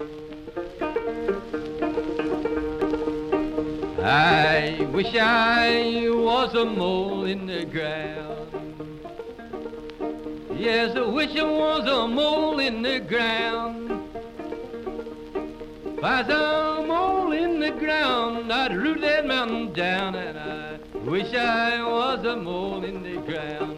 I wish I was a mole in the ground. Yes, I wish I was a mole in the ground. If I was a mole in the ground, I'd root that mountain down, and I wish I was a mole in the ground.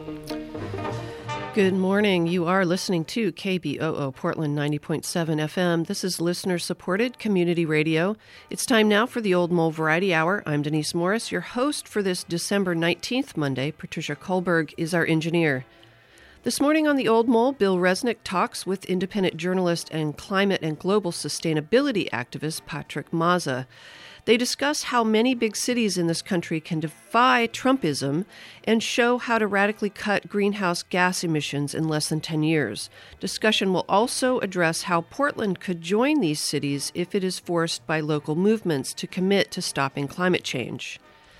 Good morning. You are listening to KBOO Portland 90.7 FM. This is listener-supported community radio. It's time now for the Old Mole Variety Hour. I'm Denise Morris, your host for this December 19th Monday. Patricia Kohlberg is our engineer. This morning on the Old Mole, Bill Resnick talks with independent journalist and climate and global sustainability activist Patrick Mazza. They discuss how many big cities in this country can defy Trumpism and show how to radically cut greenhouse gas emissions in less than 10 years. Discussion will also address how Portland could join these cities if it is forced by local movements to commit to stopping climate change.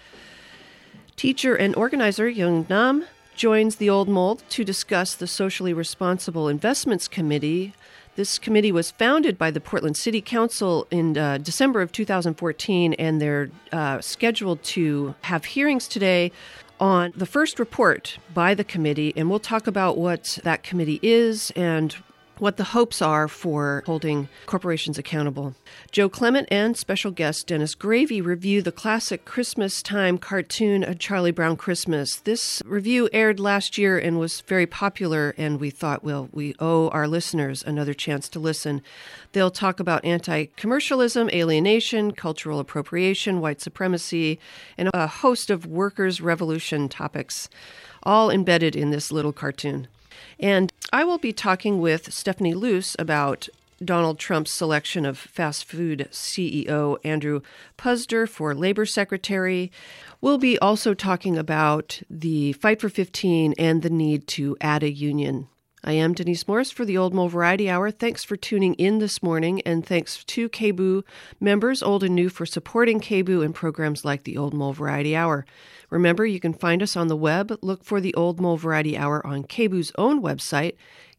Teacher and organizer Young Nam joins the Old Mole to discuss the Socially Responsible Investments Committee. This committee was founded by the Portland City Council in December of 2014, and they're scheduled to have hearings today on the first report by the committee, and we'll talk about what that committee is and what the hopes are for holding corporations accountable. Joe Clement and special guest Dennis Gravy review the classic Christmas time cartoon, A Charlie Brown Christmas. This review aired last year and was very popular, and we thought, well, we owe our listeners another chance to listen. They'll talk about anti-commercialism, alienation, cultural appropriation, white supremacy, and a host of workers' revolution topics, all embedded in this little cartoon. And I will be talking with Stephanie Luce about Donald Trump's selection of fast food CEO Andrew Puzder for Labor Secretary. We'll be also talking about the Fight for 15 and the need to add a union. I am Denise Morris for the Old Mole Variety Hour. Thanks for tuning in this morning, and thanks to KBOO members, old and new, for supporting KBOO and programs like the Old Mole Variety Hour. Remember, you can find us on the web. Look for the Old Mole Variety Hour on KBOO's own website,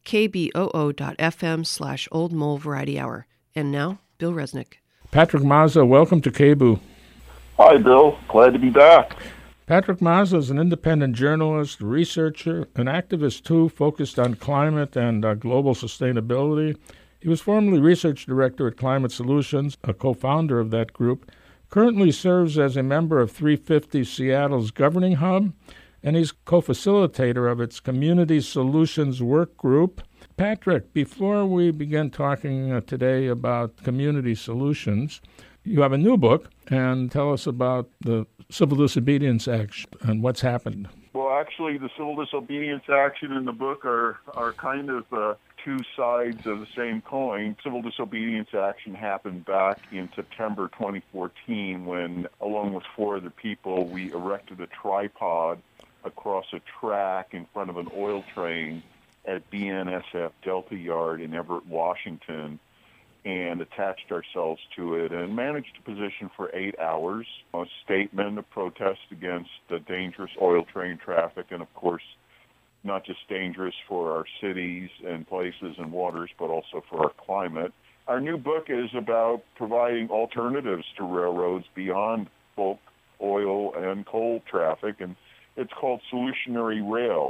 kboo.fm/Old Mole Variety Hour. And now, Bill Resnick. Patrick Mazza, welcome to KBOO. Hi, Bill. Glad to be back. Patrick Mazza is an independent journalist, researcher, an activist too, focused on climate and global sustainability. He was formerly research director at Climate Solutions, a co-founder of that group, currently serves as a member of 350 Seattle's Governing Hub, and he's co-facilitator of its Community Solutions Work Group. Patrick, before we begin talking today about community solutions, you have a new book, and tell us about the Civil Disobedience Action and what's happened. Well, actually, the Civil Disobedience Action and the book are kind of two sides of the same coin. Civil Disobedience Action happened back in September 2014 when, along with four other people, we erected a tripod across a track in front of an oil train at BNSF Delta Yard in Everett, Washington, and attached ourselves to it and managed to position for 8 hours a statement, a protest against the dangerous oil train traffic, and of course, not just dangerous for our cities and places and waters, but also for our climate. Our new book is about providing alternatives to railroads beyond bulk oil and coal traffic, and it's called Solutionary Rail,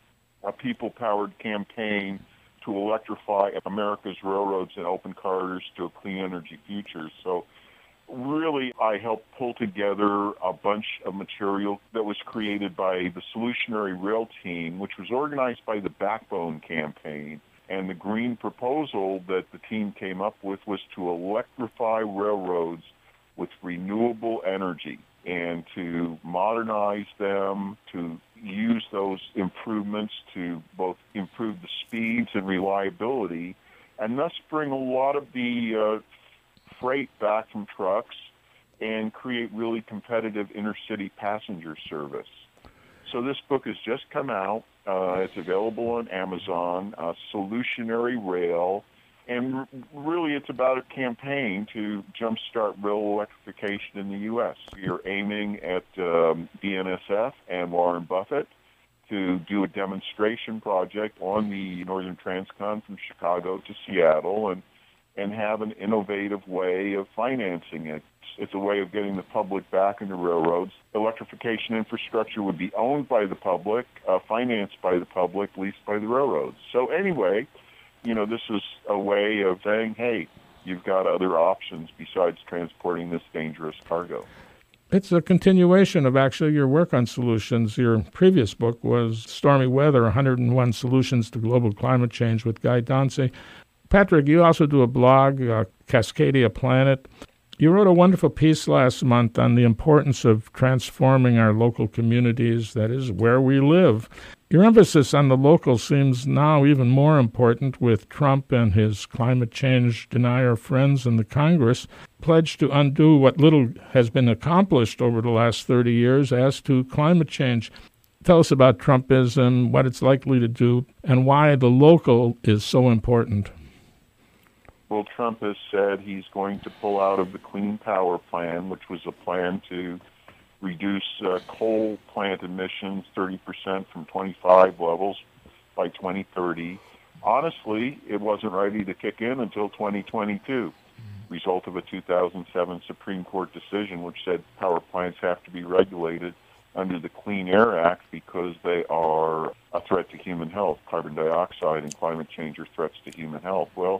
a people-powered campaign to electrify America's railroads and open corridors to a clean energy future. So really, I helped pull together a bunch of material that was created by the Solutionary Rail team, which was organized by the Backbone campaign. And the green proposal that the team came up with was to electrify railroads with renewable energy and to modernize them, to use those improvements to both improve the speeds and reliability, and thus bring a lot of the freight back from trucks and create really competitive intercity passenger service. So this book has just come out. It's available on Amazon, Solutionary Rail, and really it's about a campaign to jumpstart rail electrification in the U.S. You're aiming at BNSF and Warren Buffett to do a demonstration project on the Northern Transcon from Chicago to Seattle, and and have an innovative way of financing it. It's a way of getting the public back into railroads. Electrification infrastructure would be owned by the public, financed by the public, leased by the railroads. So anyway, this is a way of saying, hey, you've got other options besides transporting this dangerous cargo. It's a continuation of actually your work on solutions. Your previous book was Stormy Weather, 101 Solutions to Global Climate Change with Guy Dauncey. Patrick, you also do a blog, Cascadia Planet. You wrote a wonderful piece last month on the importance of transforming our local communities, that is, where we live. Your emphasis on the local seems now even more important with Trump and his climate change denier friends in the Congress pledged to undo what little has been accomplished over the last 30 years as to climate change. Tell us about Trumpism, what it's likely to do, and why the local is so important. Well, Trump has said he's going to pull out of the Clean Power Plan, which was a plan to reduce coal plant emissions 30% from 25 levels by 2030. Honestly, it wasn't ready to kick in until 2022, result of a 2007 Supreme Court decision which said power plants have to be regulated under the Clean Air Act because they are a threat to human health. Carbon dioxide and climate change are threats to human health. Well,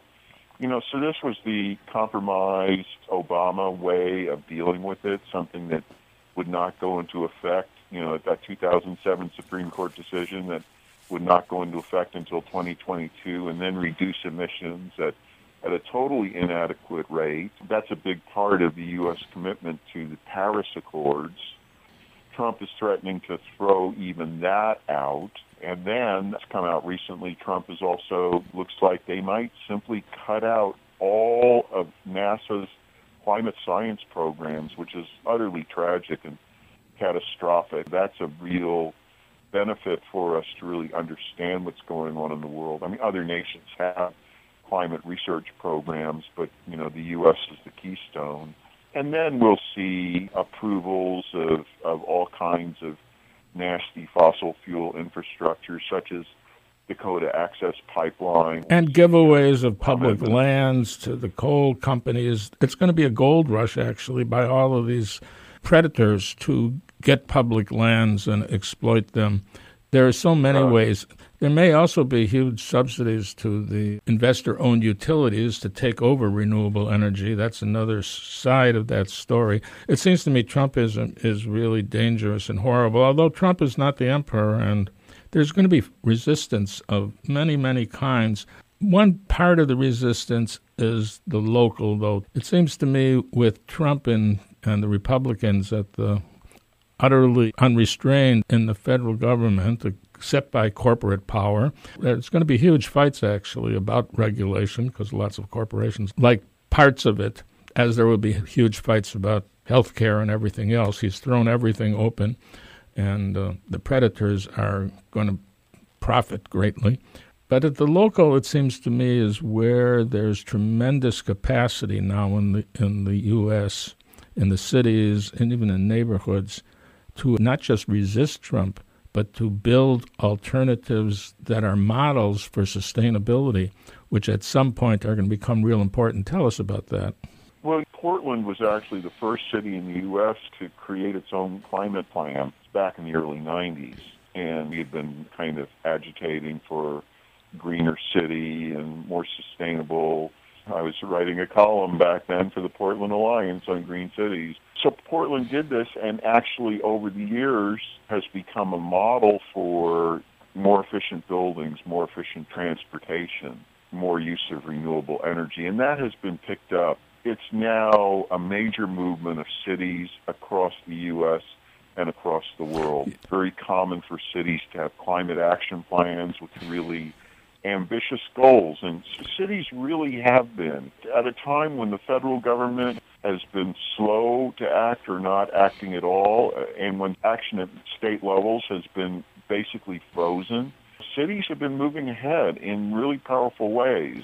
so this was the compromised Obama way of dealing with it, something that would not go into effect, that 2007 Supreme Court decision that would not go into effect until 2022, and then reduce emissions at a totally inadequate rate. That's a big part of the U.S. commitment to the Paris Accords. Trump is threatening to throw even that out. And then, it's come out recently, Trump is also, looks like they might simply cut out all of NASA's climate science programs, which is utterly tragic and catastrophic. That's a real benefit for us to really understand what's going on in the world. I mean, other nations have climate research programs, but, the U.S. is the keystone. And then we'll see approvals of all kinds of nasty fossil fuel infrastructure, such as Dakota Access Pipeline. And giveaways of public lands to the coal companies. It's going to be a gold rush, actually, by all of these predators to get public lands and exploit them. There are so many ways. There may also be huge subsidies to the investor-owned utilities to take over renewable energy. That's another side of that story. It seems to me Trumpism is really dangerous and horrible, although Trump is not the emperor, and there's going to be resistance of many, many kinds. One part of the resistance is the local, though. It seems to me with Trump and the Republicans that the utterly unrestrained in the federal government, except by corporate power. There's going to be huge fights, actually, about regulation, because lots of corporations like parts of it, as there will be huge fights about health care and everything else. He's thrown everything open, and the predators are going to profit greatly. But at the local, it seems to me, is where there's tremendous capacity now in the U.S., in the cities, and even in neighborhoods, to not just resist Trump, but to build alternatives that are models for sustainability, which at some point are going to become real important. Tell us about that. Well, Portland was actually the first city in the U.S. to create its own climate plan back in the early 90s. And we had been kind of agitating for greener city and more sustainable. I was writing a column back then for the Portland Alliance on green cities. So Portland did this, and actually over the years has become a model for more efficient buildings, more efficient transportation, more use of renewable energy, and that has been picked up. It's now a major movement of cities across the U.S. and across the world. It's very common for cities to have climate action plans with really ambitious goals, and cities really have been. At a time when the federal government has been slow to act or not acting at all, and when action at state levels has been basically frozen, cities have been moving ahead in really powerful ways,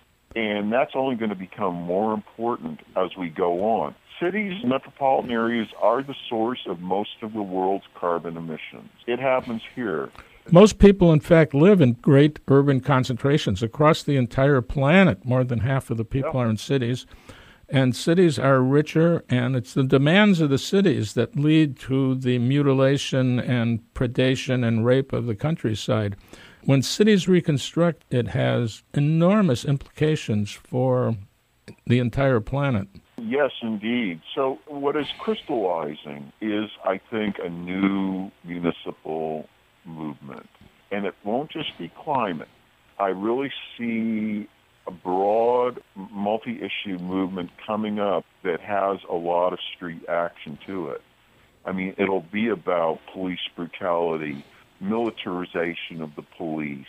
and that's only going to become more important as we go on. Cities, metropolitan areas, are the source of most of the world's carbon emissions. It happens here. Most people, in fact, live in great urban concentrations across the entire planet. More than half of the people are in cities. And cities are richer, and it's the demands of the cities that lead to the mutilation and predation and rape of the countryside. When cities reconstruct, it has enormous implications for the entire planet. Yes, indeed. So what is crystallizing is, I think, a new municipal movement. And it won't just be climate. I really see a broad, multi-issue movement coming up that has a lot of street action to it. I mean, it'll be about police brutality, militarization of the police.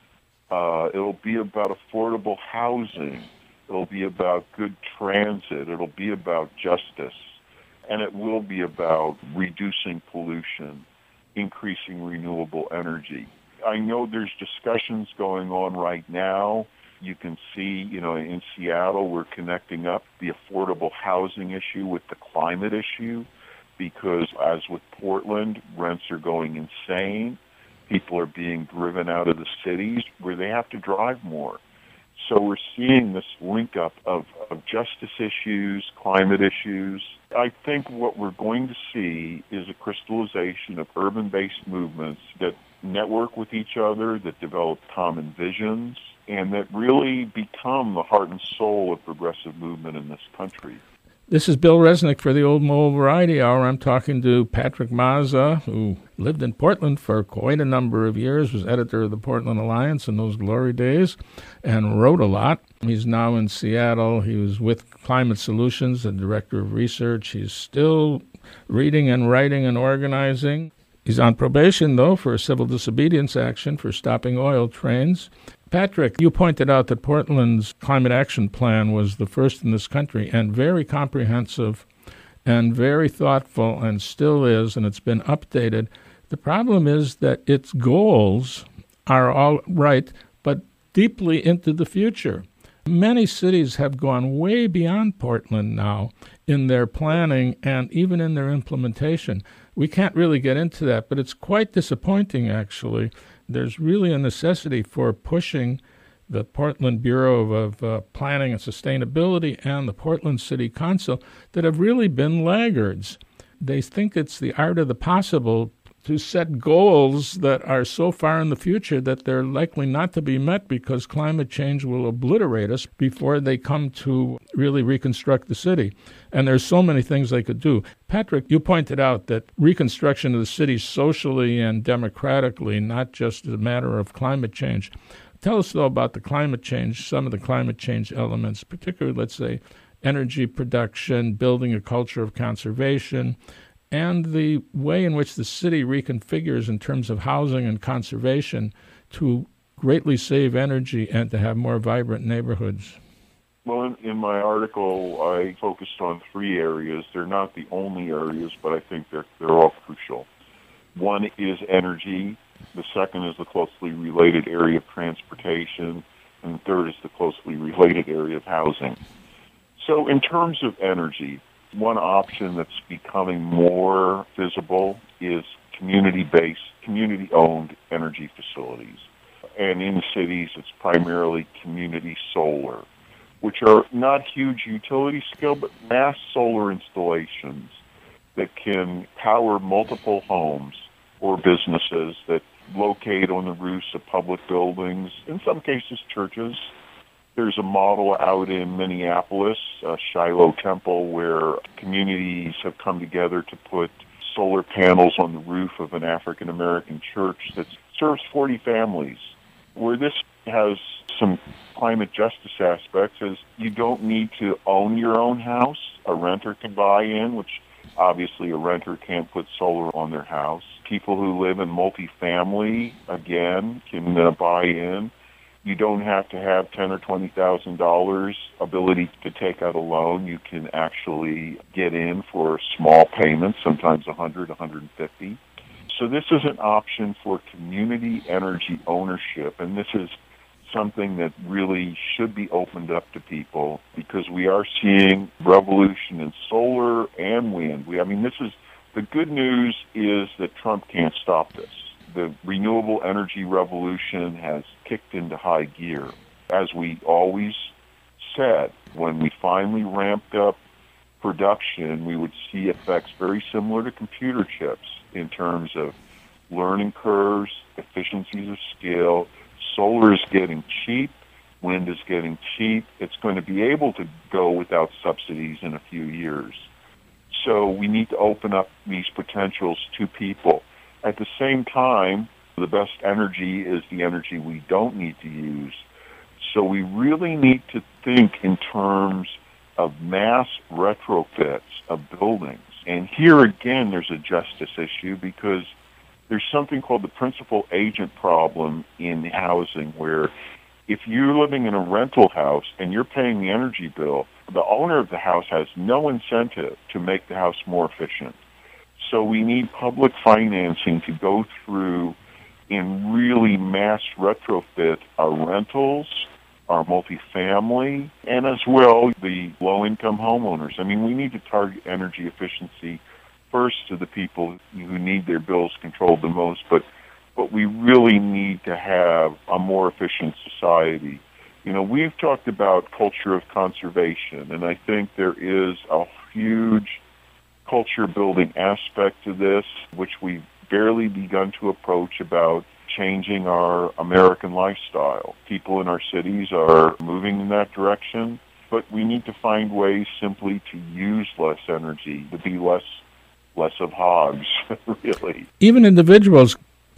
It'll be about affordable housing. It'll be about good transit. It'll be about justice. And it will be about reducing pollution, increasing renewable energy. I know there's discussions going on right now. You can see, in Seattle, we're connecting up the affordable housing issue with the climate issue because, as with Portland, rents are going insane. People are being driven out of the cities where they have to drive more. So we're seeing this link up of justice issues, climate issues. I think what we're going to see is a crystallization of urban-based movements that network with each other, that develop common visions, and that really become the heart and soul of progressive movement in this country. This is Bill Resnick for the Old Mole Variety Hour. I'm talking to Patrick Mazza, who lived in Portland for quite a number of years, was editor of the Portland Alliance in those glory days, and wrote a lot. He's now in Seattle. He was with Climate Solutions, the director of research. He's still reading and writing and organizing. He's on probation, though, for a civil disobedience action for stopping oil trains. Patrick, you pointed out that Portland's climate action plan was the first in this country and very comprehensive and very thoughtful and still is, and it's been updated. The problem is that its goals are all right, but deeply into the future. Many cities have gone way beyond Portland now in their planning and even in their implementation. We can't really get into that, but it's quite disappointing, actually. There's really a necessity for pushing the Portland Bureau of Planning and Sustainability and the Portland City Council that have really been laggards. They think it's the art of the possible to set goals that are so far in the future that they're likely not to be met because climate change will obliterate us before they come to really reconstruct the city. And there's so many things they could do. Patrick, you pointed out that reconstruction of the city socially and democratically, not just a matter of climate change. Tell us, though, about the climate change, some of the climate change elements, particularly, let's say, energy production, building a culture of conservation, and the way in which the city reconfigures in terms of housing and conservation to greatly save energy and to have more vibrant neighborhoods. Well, in my article, I focused on 3 areas. They're not the only areas, but I think they're all crucial. One is energy. The second is the closely related area of transportation. And the third is the closely related area of housing. So in terms of energy, one option that's becoming more visible is community-based, community-owned energy facilities. And in cities, it's primarily community solar, which are not huge utility scale, but mass solar installations that can power multiple homes or businesses that locate on the roofs of public buildings, in some cases churches. There's a model out in Minneapolis, Shiloh Temple, where communities have come together to put solar panels on the roof of an African-American church that serves 40 families. Where this has some climate justice aspects is you don't need to own your own house. A renter can buy in, which obviously a renter can't put solar on their house. People who live in multifamily, again, can buy in. You don't have to have $10,000 or $20,000 ability to take out a loan. You can actually get in for small payments, sometimes $100, $150. So this is an option for community energy ownership, and this is something that really should be opened up to people because we are seeing revolution in solar and wind. The good news is that Trump can't stop this. the renewable energy revolution has kicked into high gear. As we always said, when we finally ramped up production, we would see effects very similar to computer chips in terms of learning curves, efficiencies of scale. Solar is getting cheap. Wind is getting cheap. It's going to be able to go without subsidies in a few years. So we need to open up these potentials to people. At the same time, the best energy is the energy we don't need to use. So we really need to think in terms of mass retrofits of buildings. And here again, there's a justice issue because there's something called the principal agent problem in housing, where if you're living in a rental house and you're paying the energy bill, the owner of the house has no incentive to make the house more efficient. So we need public financing to go through and really mass retrofit our rentals, our multifamily, and as well the low-income homeowners. I mean, we need to target energy efficiency first to the people who need their bills controlled the most, but we really need to have a more efficient society. You know, we've talked about culture of conservation, and I think there is a huge culture-building aspect to this, which we've barely begun to approach about changing our American lifestyle. People in our cities are moving in that direction, but we need to find ways simply to use less energy, to be less of hogs, really. Even individuals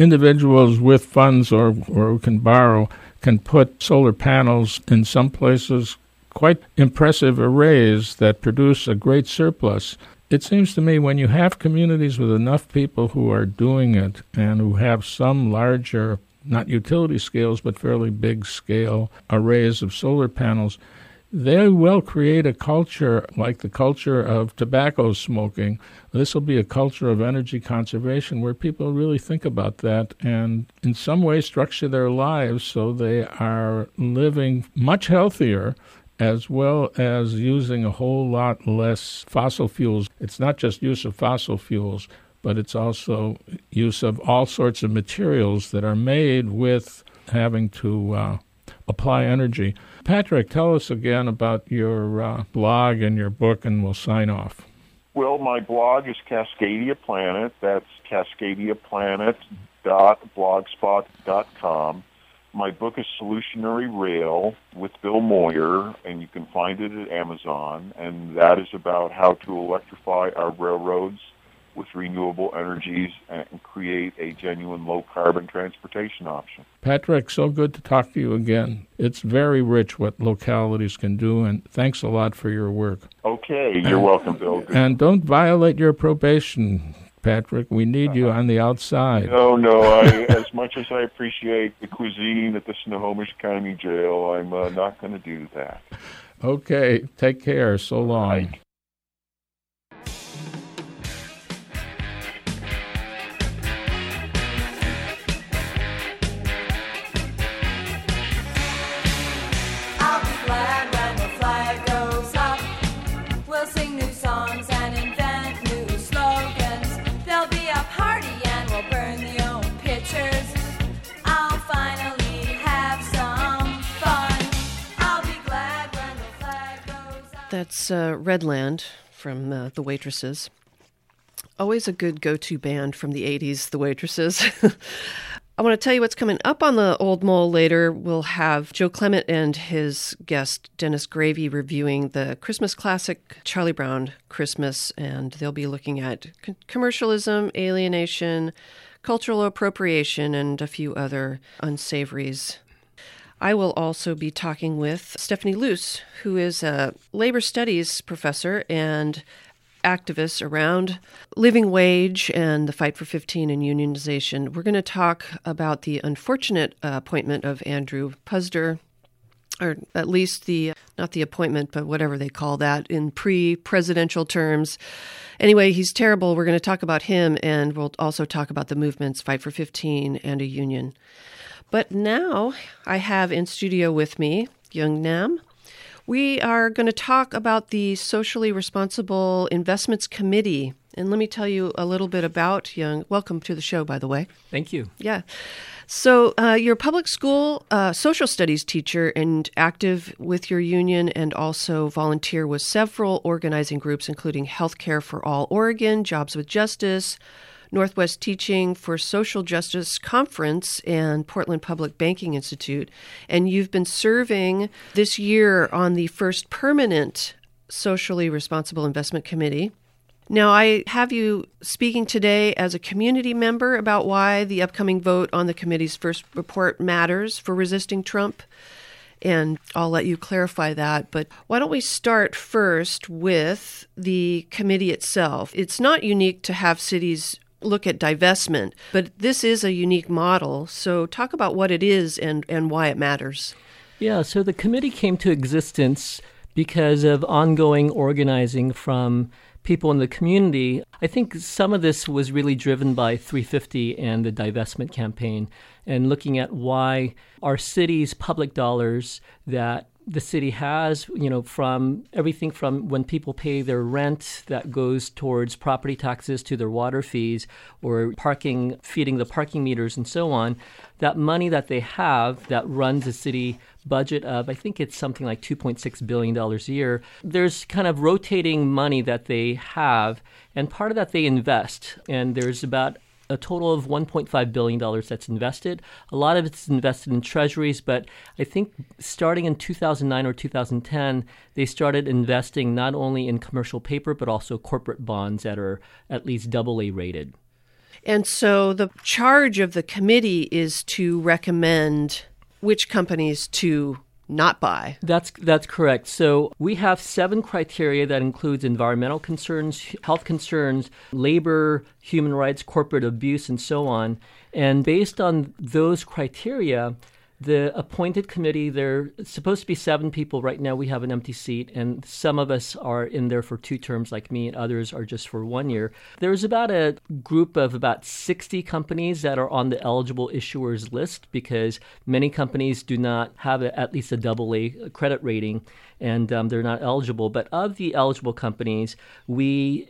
with funds or who can borrow can put solar panels in some places, quite impressive arrays that produce a great surplus. It seems to me when you have communities with enough people who are doing it and who have some larger, not utility scales, but fairly big scale arrays of solar panels, they will create a culture like the culture of tobacco smoking. This will be a culture of energy conservation where people really think about that and in some way structure their lives so they are living much healthier as well as using a whole lot less fossil fuels. It's not just use of fossil fuels, but it's also use of all sorts of materials that are made with having to apply energy. Patrick, tell us again about your blog and your book, and we'll sign off. Well, my blog is Cascadia Planet. That's cascadiaplanet.blogspot.com. My book is Solutionary Rail with Bill Moyer, and you can find it at Amazon, and that is about how to electrify our railroads with renewable energies and create a genuine low-carbon transportation option. Patrick, so good to talk to you again. It's very rich what localities can do, and thanks a lot for your work. Okay, you're welcome, Bill. And don't violate your probation, Patrick. We need you on the outside. No. As much as I appreciate the cuisine at the Snohomish County Jail, I'm not going to do that. Okay, take care. So long. Bye. That's Redland from The Waitresses. Always a good go-to band from the 80s, The Waitresses. I want to tell you what's coming up on the Old Mole later. We'll have Joe Clement and his guest, Dennis Gravy, reviewing the Christmas classic Charlie Brown Christmas, and they'll be looking at commercialism, alienation, cultural appropriation, and a few other unsavories. I will also be talking with Stephanie Luce, who is a labor studies professor and activist around living wage and the fight for 15 and unionization. We're going to talk about the unfortunate appointment of Andrew Puzder, or at least not the appointment, but whatever they call that in pre-presidential terms. Anyway, he's terrible. We're going to talk about him, and we'll also talk about the movement's fight for 15 and a union. But now I have in studio with me Young Nam. We are going to talk about the Socially Responsible Investments Committee And let me tell you a little bit about Young. Welcome to the show, by the way. Thank you. Yeah. So you're a public school social studies teacher and active with your union, and also volunteer with several organizing groups, including Healthcare for All Oregon, Jobs with Justice, Northwest Teaching for Social Justice Conference, and Portland Public Banking Institute. And you've been serving this year on the first permanent Socially Responsible Investment Committee. Now, I have you speaking today as a community member about why the upcoming vote on the committee's first report matters for resisting Trump, and I'll let you clarify that. But why don't we start first with the committee itself? It's not unique to have cities look at divestment, but this is a unique model. So talk about what it is and why it matters. Yeah, so the committee came to existence because of ongoing organizing from people in the community. I think some of this was really driven by 350 and the divestment campaign, and looking at why our city's public dollars that the city has, from everything from when people pay their rent that goes towards property taxes to their water fees or parking, feeding the parking meters and so on, that money that they have that runs a city budget of, I think it's something like $2.6 billion a year. There's kind of rotating money that they have, and part of that they invest. And there's about a total of $1.5 billion that's invested. A lot of it's invested in treasuries, but I think starting in 2009 or 2010, they started investing not only in commercial paper, but also corporate bonds that are at least AA rated. And so the charge of the committee is to recommend which companies to not buy. That's correct. So we have 7 criteria that includes environmental concerns, health concerns, labor, human rights, corporate abuse, and so on. And based on those criteria, the appointed committee, there's supposed to be 7 people. Right now we have an empty seat, and some of us are in there for 2 terms like me, and others are just for 1 year. There's about a group of about 60 companies that are on the eligible issuers list, because many companies do not have at least a AA credit rating, and they're not eligible. But of the eligible companies, we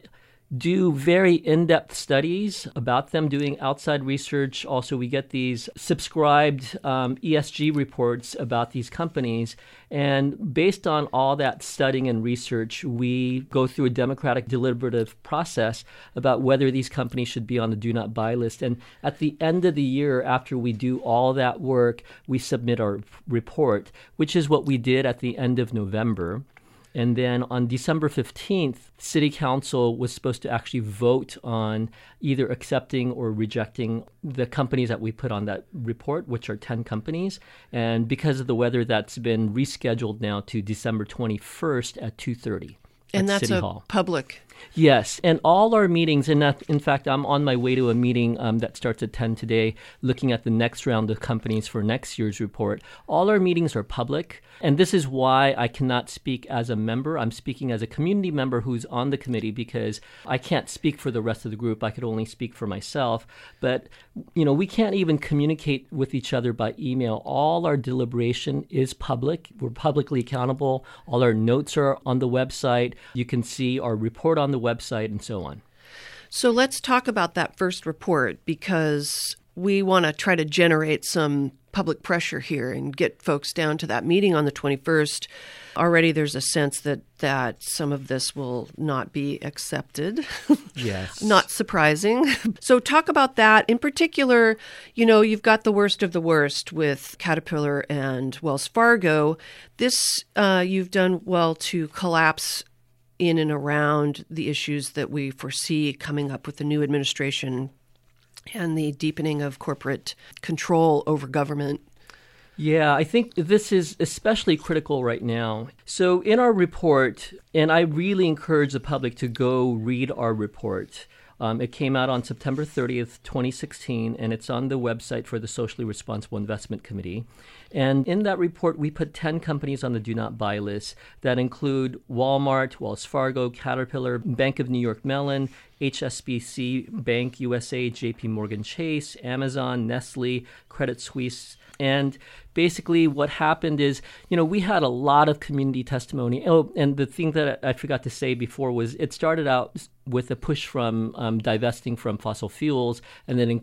do very in-depth studies about them, doing outside research. Also, we get these subscribed ESG reports about these companies. And based on all that studying and research, we go through a democratic deliberative process about whether these companies should be on the do not buy list. And at the end of the year, after we do all that work, we submit our report, which is what we did at the end of November. And then on December 15th, City Council was supposed to actually vote on either accepting or rejecting the companies that we put on that report, which are 10 companies. And because of the weather, that's been rescheduled now to December 21st at 2:30 and at that's City a Hall. Public. Yes, and all our meetings, and in fact, I'm on my way to a meeting that starts at 10 today, looking at the next round of companies for next year's report. All our meetings are public, and this is why I cannot speak as a member. I'm speaking as a community member who's on the committee, because I can't speak for the rest of the group. I could only speak for myself. But, we can't even communicate with each other by email. All our deliberation is public. We're publicly accountable. All our notes are on the website. You can see our report on the website and so on. So let's talk about that first report, because we want to try to generate some public pressure here and get folks down to that meeting on the 21st. Already there's a sense that some of this will not be accepted. Yes. Not surprising. So talk about that. In particular, you've got the worst of the worst with Caterpillar and Wells Fargo. This you've done well to collapse in and around the issues that we foresee coming up with the new administration and the deepening of corporate control over government. Yeah, I think this is especially critical right now. So in our report, and I really encourage the public to go read our report. It came out on September 30th, 2016, and it's on the website for the Socially Responsible Investment Committee. And in that report, we put 10 companies on the do not buy list that include Walmart, Wells Fargo, Caterpillar, Bank of New York Mellon, HSBC Bank USA, JP Morgan Chase, Amazon, Nestle, Credit Suisse. And basically what happened is, we had a lot of community testimony. Oh, and the thing that I forgot to say before was it started out with a push from divesting from fossil fuels, and then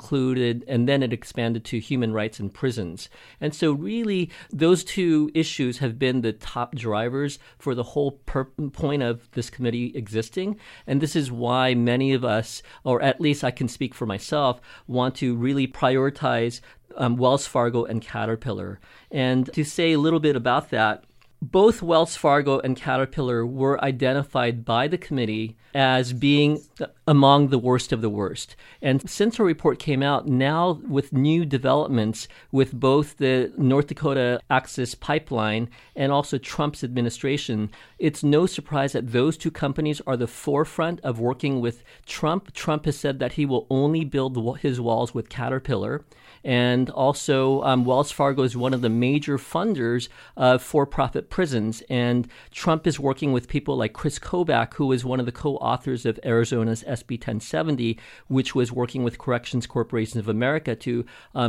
it expanded to human rights in prisons. And so really those two issues have been the top drivers for the whole point of this committee existing. And this is why many of us, or at least I can speak for myself, want to really prioritize Wells Fargo and Caterpillar. And to say a little bit about that, both Wells Fargo and Caterpillar were identified by the committee as being among the worst of the worst. And since our report came out, now with new developments with both the North Dakota Access Pipeline and also Trump's administration, it's no surprise that those two companies are the forefront of working with Trump. Trump has said that he will only build his walls with Caterpillar. And also, Wells Fargo is one of the major funders of for-profit prisons. And Trump is working with people like Chris Kobach, who is one of the co-authors of Arizona's SB 1070, which was working with Corrections Corporation of America to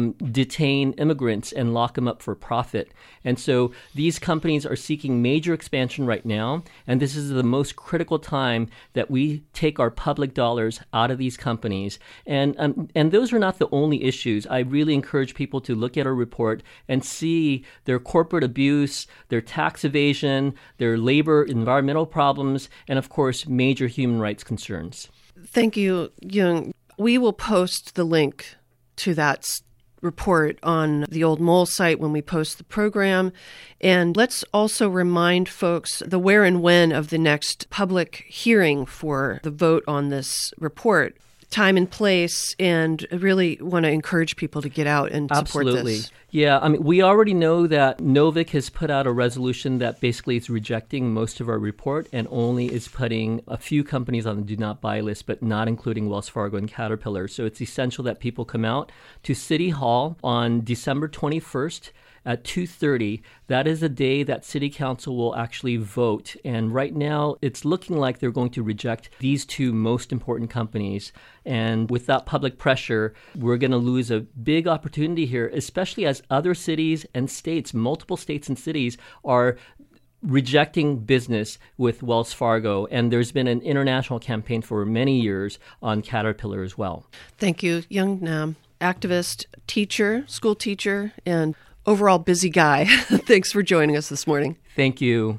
detain immigrants and lock them up for profit. And so these companies are seeking major expansion right now. And this is the most critical time that we take our public dollars out of these companies. And those are not the only issues. I really encourage people to look at our report and see their corporate abuse, their tax evasion, their labor, environmental problems, and of course, major human rights concerns. Thank you, Yung. We will post the link to that report on the Old Mole site when we post the program. And let's also remind folks the where and when of the next public hearing for the vote on this report. Time and place, and really want to encourage people to get out and support Absolutely. This. Yeah, we already know that Novick has put out a resolution that basically is rejecting most of our report and only is putting a few companies on the do not buy list, but not including Wells Fargo and Caterpillar. So it's essential that people come out to City Hall on December 21st at 2:30. That is the day that City Council will actually vote. And right now, it's looking like they're going to reject these two most important companies. And without public pressure, we're going to lose a big opportunity here, especially as other cities and states, multiple states and cities, are rejecting business with Wells Fargo. And there's been an international campaign for many years on Caterpillar as well. Thank you, Yung Nam, activist, teacher, school teacher, and overall busy guy. Thanks for joining us this morning. Thank you.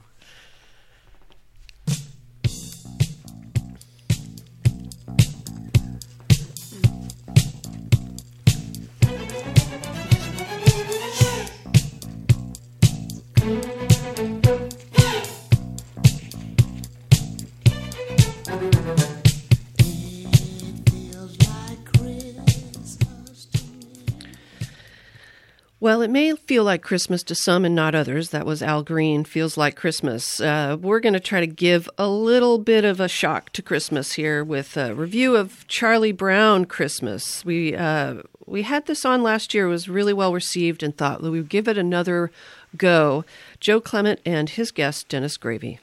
Well, it may feel like Christmas to some and not others. That was Al Green, Feels Like Christmas. We're going to try to give a little bit of a shock to Christmas here with a review of Charlie Brown Christmas. We had this on last year. It was really well received and thought we would give it another go. Joe Clement and his guest, Dennis Gravy.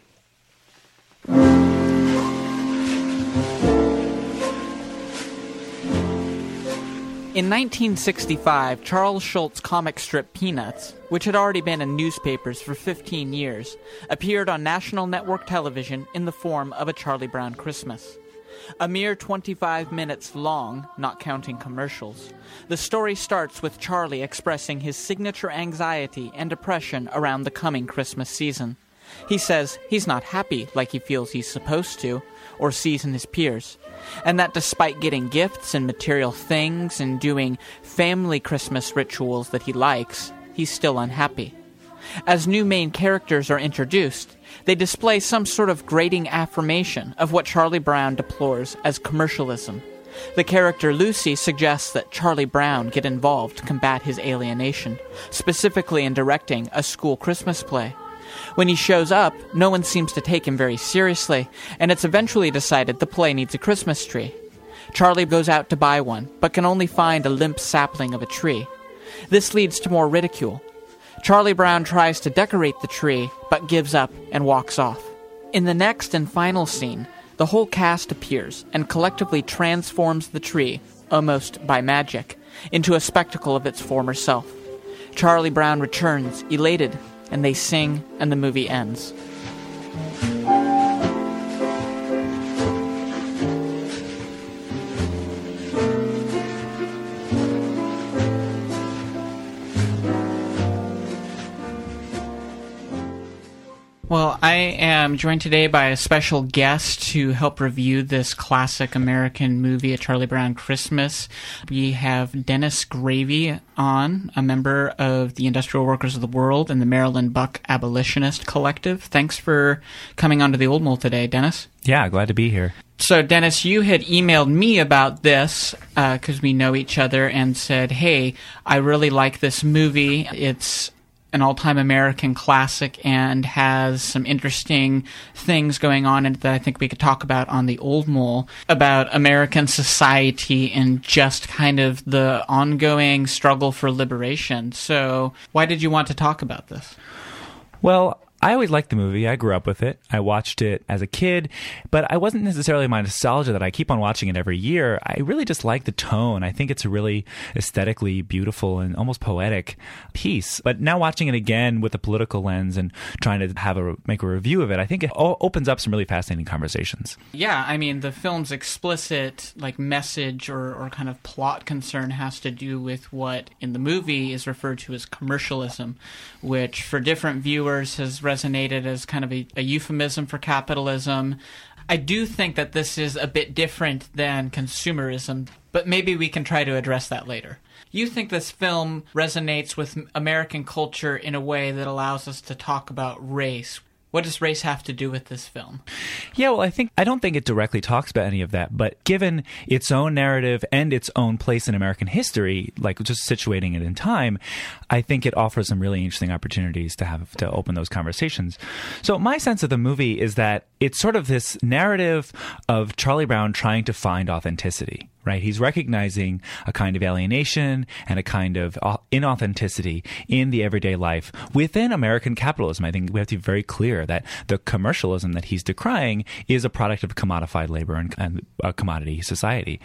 In 1965, Charles Schulz's comic strip Peanuts, which had already been in newspapers for 15 years, appeared on national network television in the form of A Charlie Brown Christmas. A mere 25 minutes long, not counting commercials, the story starts with Charlie expressing his signature anxiety and depression around the coming Christmas season. He says he's not happy like he feels he's supposed to, or sees in his peers, and that despite getting gifts and material things and doing family Christmas rituals that he likes, he's still unhappy. As new main characters are introduced, they display some sort of grating affirmation of what Charlie Brown deplores as commercialism. The character Lucy suggests that Charlie Brown get involved to combat his alienation, specifically in directing a school Christmas play. When he shows up, no one seems to take him very seriously, and it's eventually decided the play needs a Christmas tree. Charlie goes out to buy one, but can only find a limp sapling of a tree. This leads to more ridicule. Charlie Brown tries to decorate the tree, but gives up and walks off. In the next and final scene, the whole cast appears and collectively transforms the tree, almost by magic, into a spectacle of its former self. Charlie Brown returns, elated, and they sing, and the movie ends. Well, I am joined today by a special guest to help review this classic American movie, A Charlie Brown Christmas. We have Dennis Gravy on, a member of the Industrial Workers of the World and the Maryland Buck Abolitionist Collective. Thanks for coming onto the Old Mole today, Dennis. Yeah, glad to be here. So, Dennis, you had emailed me about this because we know each other and said, hey, I really like this movie. It's an all-time American classic and has some interesting things going on in it that I think we could talk about on the Old Mole, about American society and just kind of the ongoing struggle for liberation. So why did you want to talk about this? Well, I always liked the movie. I grew up with it. I watched it as a kid, but I wasn't necessarily my nostalgia that I keep on watching it every year. I really just like the tone. I think it's a really aesthetically beautiful and almost poetic piece. But now watching it again with a political lens and trying to make a review of it, I think it opens up some really fascinating conversations. Yeah, I mean, the film's explicit message or kind of plot concern has to do with what in the movie is referred to as commercialism, which for different viewers has resonated as kind of a euphemism for capitalism. I do think that this is a bit different than consumerism, but maybe we can try to address that later. You think this film resonates with American culture in a way that allows us to talk about race. What does race have to do with this film? Yeah, well, I don't think it directly talks about any of that, but given its own narrative and its own place in American history, like just situating it in time, I think it offers some really interesting opportunities to open those conversations. So my sense of the movie is that it's sort of this narrative of Charlie Brown trying to find authenticity. Right? He's recognizing a kind of alienation and a kind of inauthenticity in the everyday life within American capitalism. I think we have to be very clear that the commercialism that he's decrying is a product of commodified labor and a commodity society.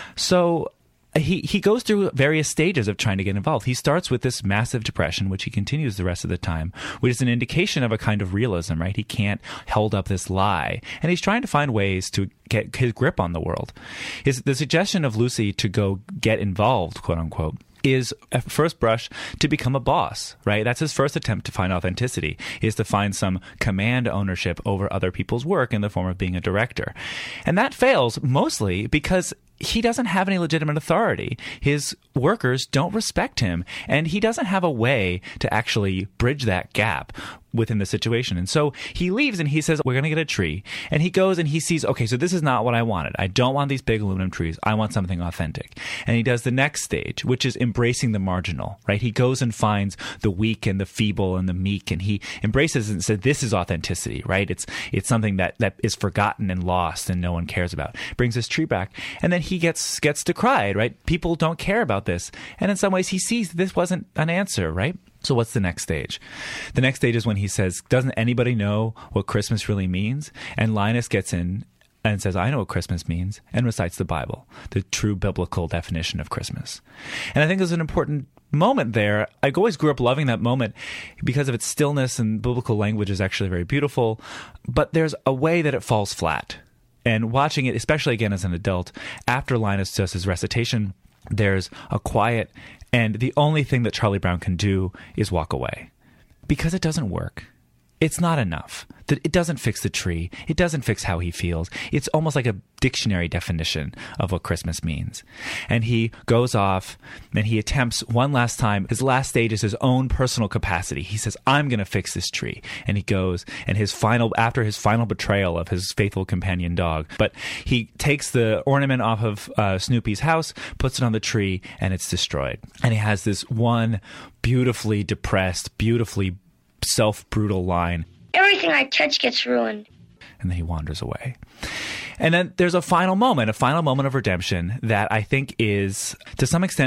So he goes through various stages of trying to get involved. He starts with this massive depression, which he continues the rest of the time, which is an indication of a kind of realism, right? He can't hold up this lie. And he's trying to find ways to get his grip on the world. The suggestion of Lucy to go get involved, quote unquote, is at first brush to become a boss, right? That's his first attempt to find authenticity, is to find some command ownership over other people's work in the form of being a director. And that fails mostly because he doesn't have any legitimate authority. His workers don't respect him, and he doesn't have a way to actually bridge that gap within the situation. And so he leaves and he says, we're going to get a tree. And he goes and he sees, okay, so this is not what I wanted. I don't want these big aluminum trees. I want something authentic. And he does the next stage, which is embracing the marginal, right? He goes and finds the weak and the feeble and the meek, and he embraces it and says, this is authenticity, right? It's something that is forgotten and lost and no one cares about. Brings his tree back. And then he gets decried, right? People don't care about this. And in some ways he sees this wasn't an answer, right? So what's the next stage? The next stage is when he says, doesn't anybody know what Christmas really means? And Linus gets in and says, I know what Christmas means, and recites the Bible, the true biblical definition of Christmas. And I think there's an important moment there. I always grew up loving that moment because of its stillness, and biblical language is actually very beautiful. But there's a way that it falls flat. And watching it, especially again as an adult, after Linus does his recitation, there's a quiet, and the only thing that Charlie Brown can do is walk away. Because it doesn't work. It's not enough. It doesn't fix the tree. It doesn't fix how he feels. It's almost like a dictionary definition of what Christmas means. And he goes off and he attempts one last time. His last stage is his own personal capacity. He says, I'm going to fix this tree. And he goes, and after his final betrayal of his faithful companion dog, but he takes the ornament off of Snoopy's house, puts it on the tree, and it's destroyed. And he has this one beautifully depressed, beautifully self-brutal line. Everything I touch gets ruined. And then he wanders away. And then there's a final moment of redemption that I think is, to some extent,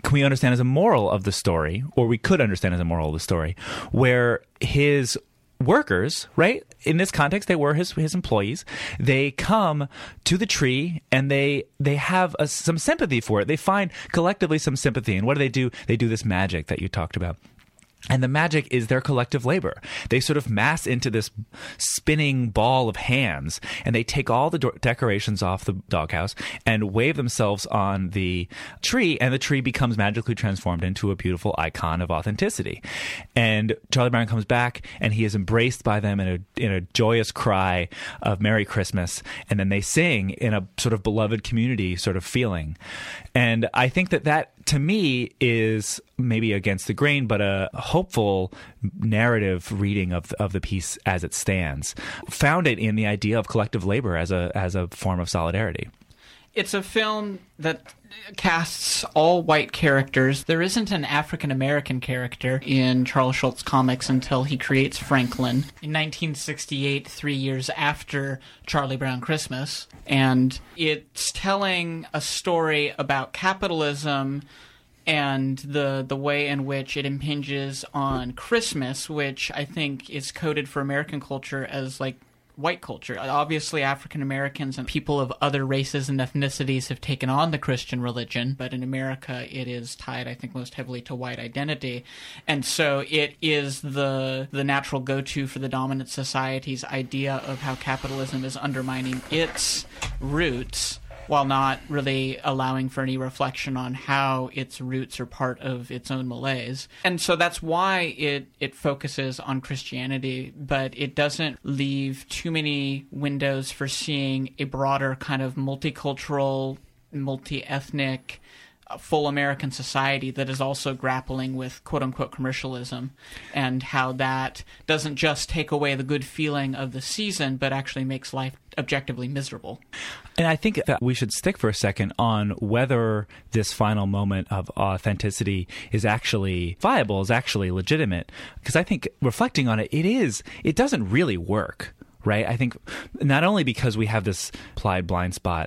can we understand as a moral of the story, or we could understand as a moral of the story, where his workers, right? In this context, they were his employees. They come to the tree and they have some sympathy for it. They find collectively some sympathy. And what do? They do this magic that you talked about. And the magic is their collective labor. They sort of mass into this spinning ball of hands, and they take all the decorations off the doghouse and wave themselves on the tree, and the tree becomes magically transformed into a beautiful icon of authenticity. And Charlie Brown comes back, and he is embraced by them in a joyous cry of Merry Christmas, and then they sing in a sort of beloved community sort of feeling. And I think that to me is maybe against the grain, but a hopeful narrative reading of the piece as it stands, founded in the idea of collective labor as a form of solidarity. It's a film that casts all white characters. There isn't an African-American character in Charles Schulz comics until he creates Franklin in 1968, 3 years after Charlie Brown Christmas. And it's telling a story about capitalism and the way in which it impinges on Christmas, which I think is coded for American culture as like white culture. Obviously, African Americans and people of other races and ethnicities have taken on the Christian religion, but in America it is tied, I think, most heavily to white identity. And so it is the natural go-to for the dominant society's idea of how capitalism is undermining its roots, while not really allowing for any reflection on how its roots are part of its own malaise. And so that's why it focuses on Christianity, but it doesn't leave too many windows for seeing a broader kind of multicultural, multi-ethnic, full American society that is also grappling with quote-unquote commercialism, and how that doesn't just take away the good feeling of the season, but actually makes life objectively miserable. And I think that we should stick for a second on whether this final moment of authenticity is actually viable, is actually legitimate. Because I think reflecting on it, it doesn't really work. Right. I think not only because we have this implied blind spot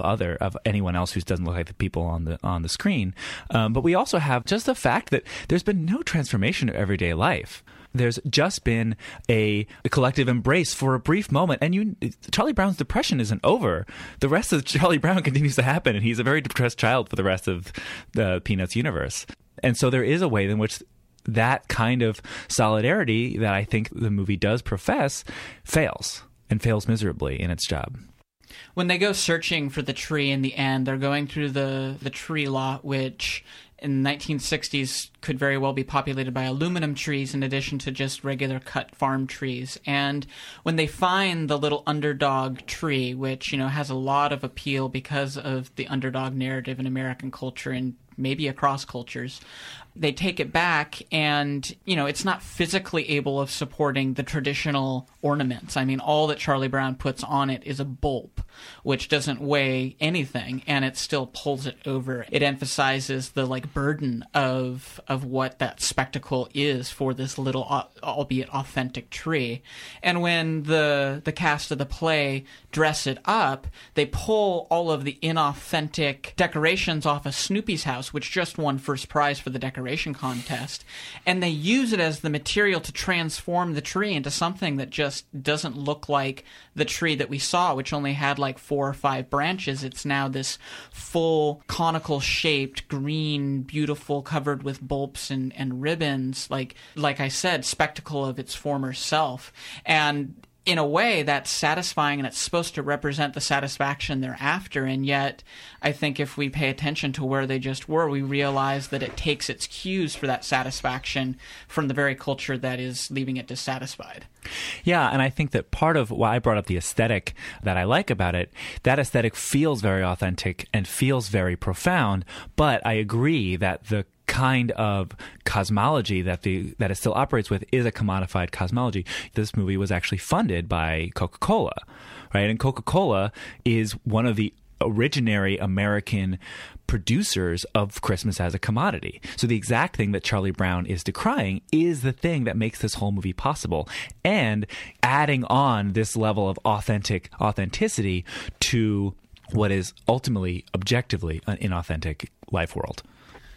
of anyone else who doesn't look like the people on the screen, but we also have just the fact that there's been no transformation of everyday life. There's just been a collective embrace for a brief moment. And Charlie Brown's depression isn't over. The rest of Charlie Brown continues to happen, and he's a very depressed child for the rest of the Peanuts universe. And so there is a way in which that kind of solidarity that I think the movie does profess fails, and fails miserably in its job. When they go searching for the tree in the end, they're going through the tree lot, which in the 1960s could very well be populated by aluminum trees in addition to just regular cut farm trees. And when they find the little underdog tree, which, has a lot of appeal because of the underdog narrative in American culture and maybe across cultures, they take it back and, it's not physically able of supporting the traditional ornaments. I mean, all that Charlie Brown puts on it is a bulb, which doesn't weigh anything, and it still pulls it over. It emphasizes the burden of what that spectacle is for this little, albeit authentic tree. And when the cast of the play dress it up, they pull all of the inauthentic decorations off of Snoopy's house, which just won first prize for the decoration contest, and they use it as the material to transform the tree into something that just doesn't look like the tree that we saw, which only had 4 or 5 branches. It's now this full conical shaped, green, beautiful, covered with bulbs and ribbons, like I said, spectacle of its former self. And in a way, that's satisfying, and it's supposed to represent the satisfaction they're after. And yet, I think if we pay attention to where they just were, we realize that it takes its cues for that satisfaction from the very culture that is leaving it dissatisfied. Yeah, and I think that part of why I brought up the aesthetic that I like about it, that aesthetic feels very authentic and feels very profound, but I agree that the kind of cosmology that it still operates with is a commodified cosmology. This movie was actually funded by Coca-Cola, right? And Coca-Cola is one of the originary American producers of Christmas as a commodity. So the exact thing that Charlie Brown is decrying is the thing that makes this whole movie possible, and adding on this level of authenticity to what is ultimately, objectively, an inauthentic life world.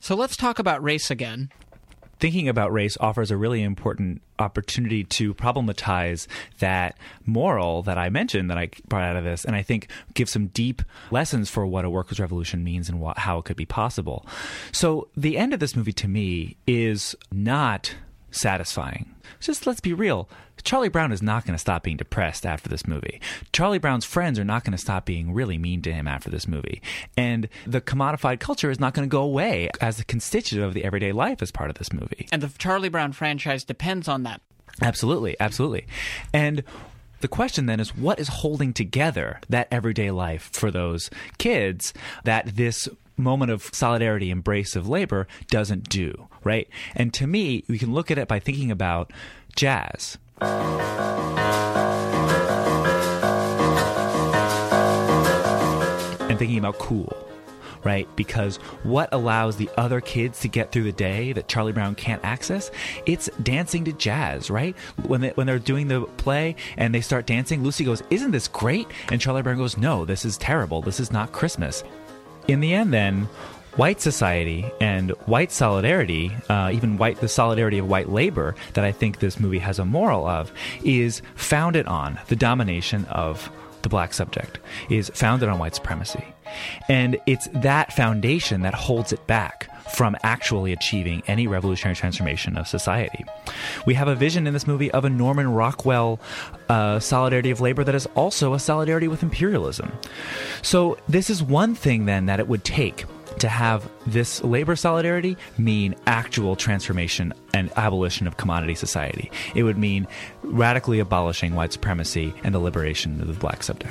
So let's talk about race again. Thinking about race offers a really important opportunity to problematize that moral that I mentioned that I brought out of this, and I think give some deep lessons for what a workers' revolution means and how it could be possible. So the end of this movie to me is not satisfying. Just let's be real. Charlie Brown is not going to stop being depressed after this movie. Charlie Brown's friends are not going to stop being really mean to him after this movie. And the commodified culture is not going to go away as a constituent of the everyday life as part of this movie. And the Charlie Brown franchise depends on that. Absolutely, absolutely. And the question then is, what is holding together that everyday life for those kids that this moment of solidarity, embrace of labor doesn't do, right? And to me, we can look at it by thinking about jazz. And thinking about cool, right? Because what allows the other kids to get through the day that Charlie Brown can't access? It's dancing to jazz, right? When they're doing the play and they start dancing, Lucy goes, "Isn't this great?" And Charlie Brown goes, "No, this is terrible. This is not Christmas." In the end, then, white society and white solidarity, even the solidarity of white labor that I think this movie has a moral of, is founded on the domination of the black subject, is founded on white supremacy. And it's that foundation that holds it back from actually achieving any revolutionary transformation of society. We have a vision in this movie of a Norman Rockwell solidarity of labor that is also a solidarity with imperialism. So this is one thing then that it would take to have this labor solidarity mean actual transformation and abolition of commodity society. It would mean radically abolishing white supremacy and the liberation of the black subject.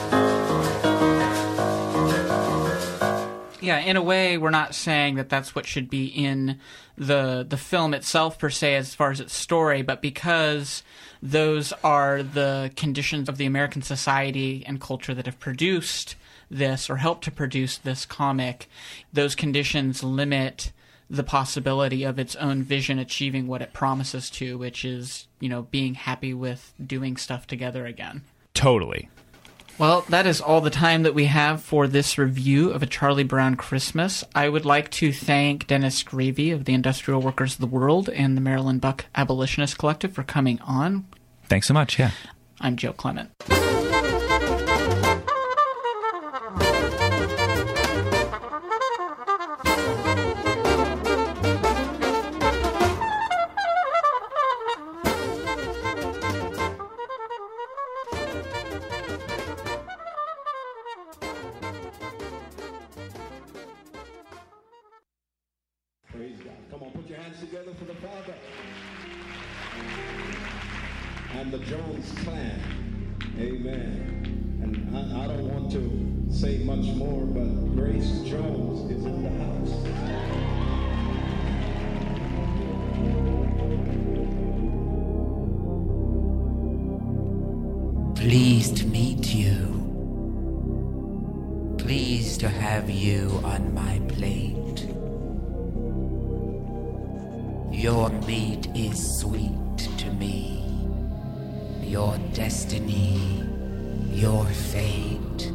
Yeah, in a way, we're not saying that that's what should be in the film itself, per se, as far as its story, but because those are the conditions of the American society and culture that have produced this or helped to produce this comic, those conditions limit the possibility of its own vision achieving what it promises to, which is, being happy with doing stuff together again. Totally. Well, that is all the time that we have for this review of A Charlie Brown Christmas. I would like to thank Dennis Gravy of the Industrial Workers of the World and the Marilyn Buck Abolitionist Collective for coming on. Thanks so much, yeah. I'm Joe Clement. Praise God. Come on, put your hands together for the Father and the Jones clan. Amen. And I don't want to say much more, but Grace Jones is in the house. Pleased to meet you. Pleased to have you on my plate. Your meat is sweet to me. Your destiny, your fate.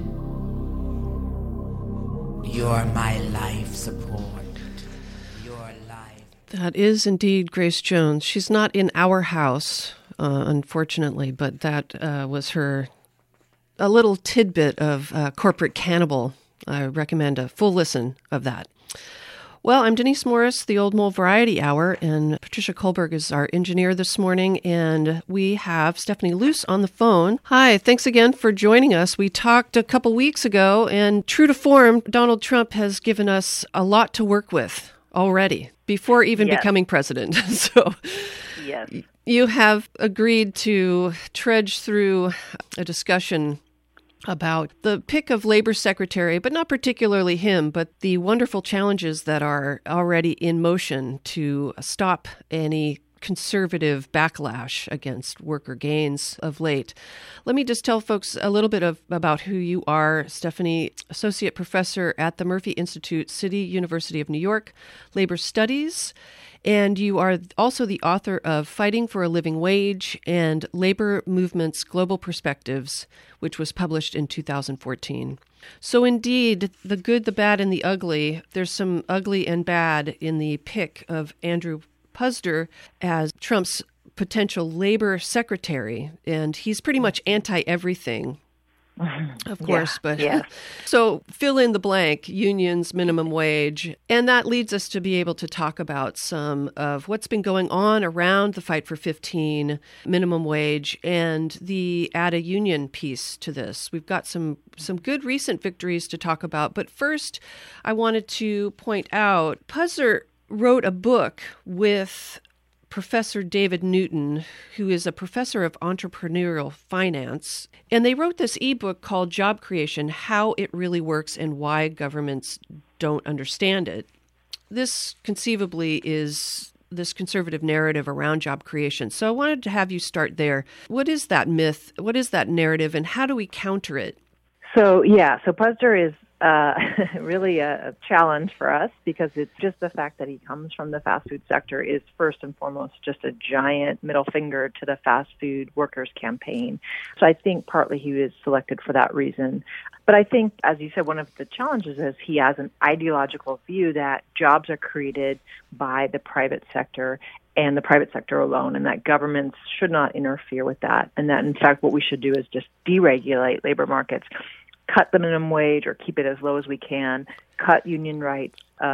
You're my life support. Your life. That is indeed Grace Jones. She's not in our house, unfortunately, but that was a little tidbit of Corporate Cannibal. I recommend a full listen of that. Well, I'm Denise Morris, the Old Mole Variety Hour, and Patricia Kohlberg is our engineer this morning, and we have Stephanie Luce on the phone. Hi, thanks again for joining us. We talked a couple weeks ago, and true to form, Donald Trump has given us a lot to work with already, before even becoming president. So yes. You have agreed to trudge through a discussion about the pick of labor secretary, but not particularly him, but the wonderful challenges that are already in motion to stop any conservative backlash against worker gains of late. Let me just tell folks a little bit about who you are. Stephanie, associate professor at the Murphy Institute, City University of New York, Labor Studies, And you are also the author of Fighting for a Living Wage and Labor Movement's Global Perspectives, which was published in 2014. So indeed, the good, the bad, and the ugly, there's some ugly and bad in the pick of Andrew Puzder as Trump's potential labor secretary, and he's pretty much anti-everything. Of course, but so fill in the blank, unions, minimum wage. And that leads us to be able to talk about some of what's been going on around the fight for 15, minimum wage, and the add a union piece to this. We've got some good recent victories to talk about. But first, I wanted to point out, Puzder wrote a book with Professor David Newton, who is a professor of entrepreneurial finance. And they wrote this ebook called Job Creation, How It Really Works and Why Governments Don't Understand It. This conceivably is this conservative narrative around job creation. So I wanted to have you start there. What is that myth? What is that narrative? And how do we counter it? So Puzder is really a challenge for us because it's just the fact that he comes from the fast food sector is first and foremost just a giant middle finger to the fast food workers campaign. So I think partly he was selected for that reason. But I think, as you said, one of the challenges is he has an ideological view that jobs are created by the private sector and the private sector alone, and that governments should not interfere with that, and that, in fact, what we should do is just deregulate labor markets, cut the minimum wage or keep it as low as we can, cut union rights.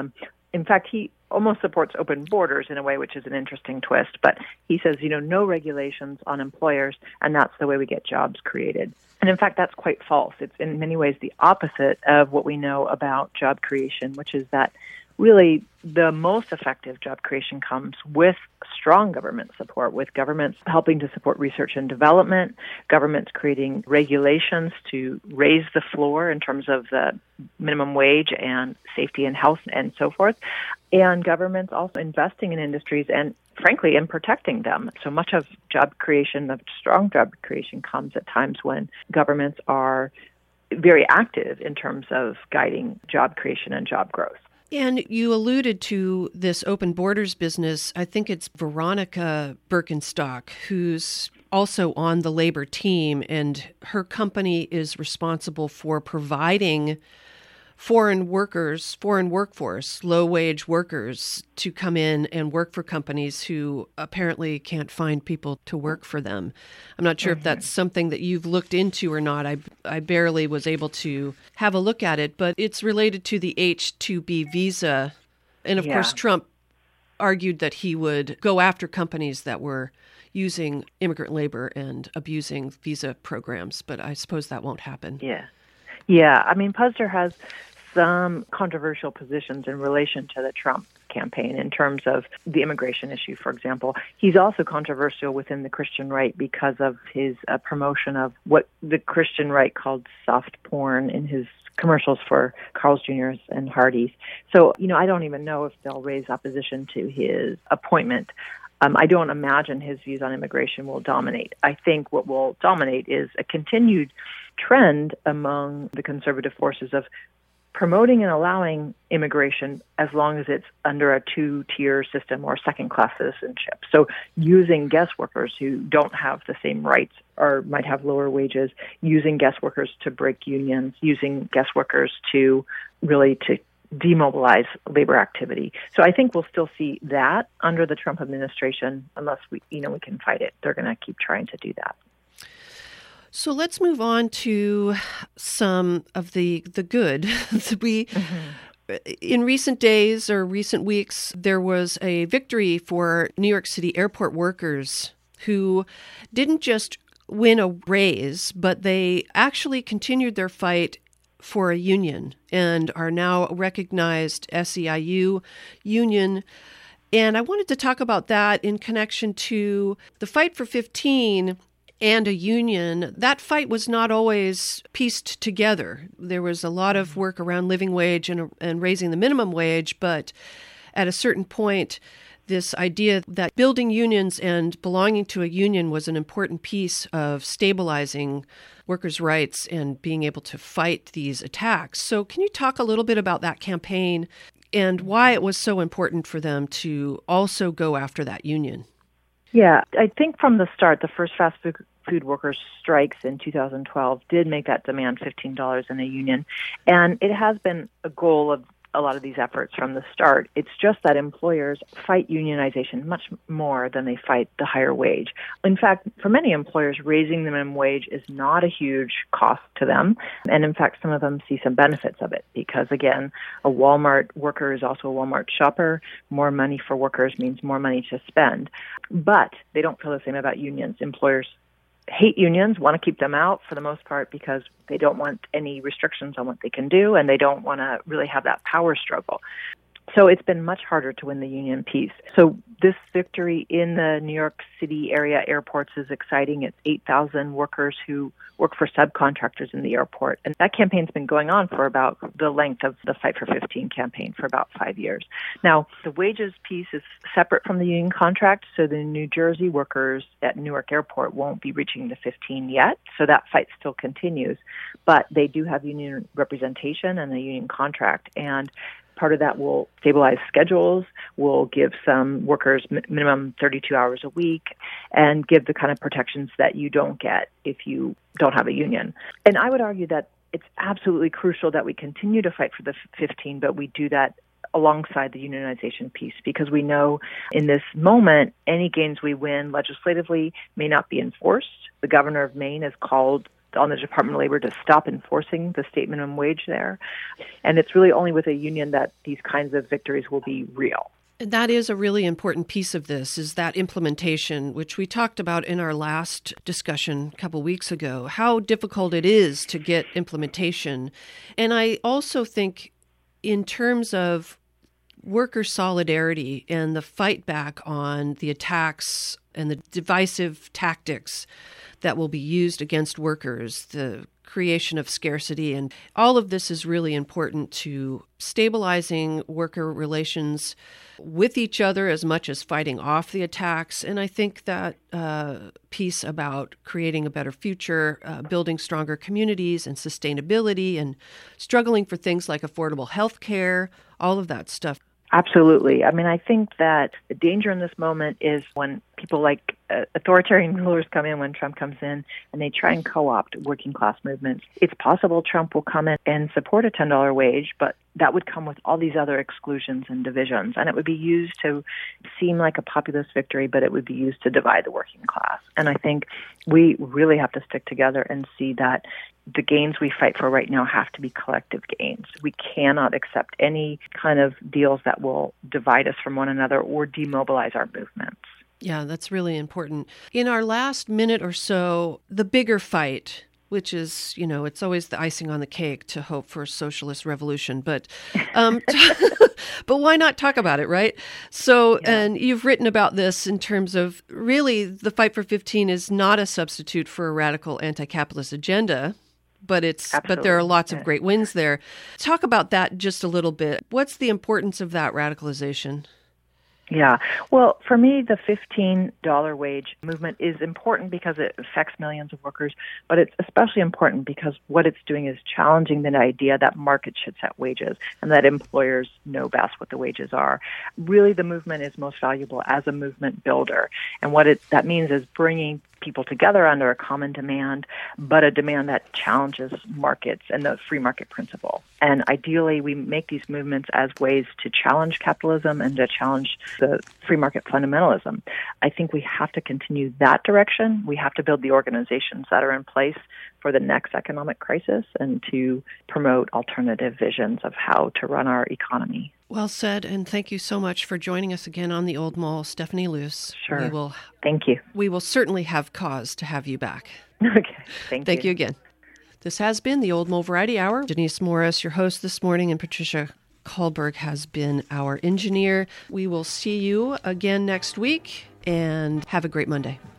In fact, he almost supports open borders in a way, which is an interesting twist. But he says, no regulations on employers, and that's the way we get jobs created. And in fact, that's quite false. It's in many ways the opposite of what we know about job creation, which is that really the most effective job creation comes with strong government support, with governments helping to support research and development, governments creating regulations to raise the floor in terms of the minimum wage and safety and health and so forth, and governments also investing in industries and, frankly, in protecting them. So much of job creation, of strong job creation, comes at times when governments are very active in terms of guiding job creation and job growth. And you alluded to this open borders business. I think it's Veronica Birkenstock, who's also on the labor team, and her company is responsible for providing foreign workforce, low-wage workers to come in and work for companies who apparently can't find people to work for them. I'm not sure if that's something that you've looked into or not. I barely was able to have a look at it, but it's related to the H-2B visa. And of course, Trump argued that he would go after companies that were using immigrant labor and abusing visa programs, but I suppose that won't happen. Yeah, I mean, Puzder has some controversial positions in relation to the Trump campaign in terms of the immigration issue, for example. He's also controversial within the Christian right because of his promotion of what the Christian right called soft porn in his commercials for Carl's Jr.'s and Hardee's. So, I don't even know if they'll raise opposition to his appointment. I don't imagine his views on immigration will dominate. I think what will dominate is a continued trend among the conservative forces of promoting and allowing immigration as long as it's under a two-tier system or second-class citizenship. So using guest workers who don't have the same rights or might have lower wages, using guest workers to break unions, using guest workers to demobilize labor activity. So I think we'll still see that under the Trump administration unless we can fight it. They're going to keep trying to do that. So let's move on to some of the good. In recent days or recent weeks, there was a victory for New York City airport workers who didn't just win a raise, but they actually continued their fight for a union and are now a recognized SEIU union. And I wanted to talk about that in connection to the fight for 15 and a union. That fight was not always pieced together. There was a lot of work around living wage and raising the minimum wage, but at a certain point, this idea that building unions and belonging to a union was an important piece of stabilizing workers' rights and being able to fight these attacks. So can you talk a little bit about that campaign? and why it was so important for them to also go after that union. Yeah, I think from the start, the first fast food workers' strikes in 2012 did make that demand $15 in a union. And it has been a goal of a lot of these efforts from the start. It's just that employers fight unionization much more than they fight the higher wage. In fact, for many employers, raising the minimum wage is not a huge cost to them. And in fact, some of them see some benefits of it because, again, a Walmart worker is also a Walmart shopper. More money for workers means more money to spend. But they don't feel the same about unions. Employers hate unions, want to keep them out for the most part because they don't want any restrictions on what they can do, and they don't want to really have that power struggle. So it's been much harder to win the union piece. So this victory in the New York City area airports is exciting. It's 8,000 workers who work for subcontractors in the airport. And that campaign's been going on for about the length of the Fight for 15 campaign for about 5 years. Now, the wages piece is separate from the union contract, so the New Jersey workers at Newark Airport won't be reaching the 15 yet, so that fight still continues. But they do have union representation and a union contract, and part of that will stabilize schedules, will give some workers minimum 32 hours a week, and give the kind of protections that you don't get if you don't have a union. And I would argue that it's absolutely crucial that we continue to fight for the 15, but we do that alongside the unionization piece, because we know in this moment, any gains we win legislatively may not be enforced. The governor of Maine has called on the Department of Labor to stop enforcing the state minimum wage there. And it's really only with a union that these kinds of victories will be real. That is a really important piece of this, is that implementation, which we talked about in our last discussion a couple weeks ago, how difficult it is to get implementation. And I also think in terms of worker solidarity and the fight back on the attacks and the divisive tactics that will be used against workers, the creation of scarcity, and all of this is really important to stabilizing worker relations with each other as much as fighting off the attacks. And I think that piece about creating a better future, building stronger communities and sustainability, and struggling for things like affordable health care, all of that stuff. Absolutely. I mean, I think that the danger in this moment is when people like authoritarian rulers come in, when Trump comes in, and they try and co-opt working class movements. It's possible Trump will come in and support a $10 wage, but that would come with all these other exclusions and divisions. And it would be used to seem like a populist victory, but it would be used to divide the working class. And I think we really have to stick together and see that the gains we fight for right now have to be collective gains. We cannot accept any kind of deals that will divide us from one another or demobilize our movements. Yeah, that's really important. In our last minute or so, the bigger fight, which is, you know, it's always the icing on the cake to hope for a socialist revolution. But but why not talk about it, right? So, yeah. And you've written about this in terms of really the Fight for 15 is not a substitute for a radical anti-capitalist agenda, but but there are lots of great wins there. Talk about that just a little bit. What's the importance of that radicalization? Yeah. Well, for me, the $15 wage movement is important because it affects millions of workers, but it's especially important because what it's doing is challenging the idea that markets should set wages and that employers know best what the wages are. Really, the movement is most valuable as a movement builder. And what that means is bringing people together under a common demand, but a demand that challenges markets and the free market principle. And ideally, we make these movements as ways to challenge capitalism and to challenge the free market fundamentalism. I think we have to continue that direction. We have to build the organizations that are in place for the next economic crisis and to promote alternative visions of how to run our economy. Well said, and thank you so much for joining us again on The Old Mole, Stephanie Luce. Sure. Thank you. We will certainly have cause to have you back. Okay. Thank you again. This has been The Old Mole Variety Hour. Denise Morris, your host this morning, and Patricia Kahlberg has been our engineer. We will see you again next week, and have a great Monday.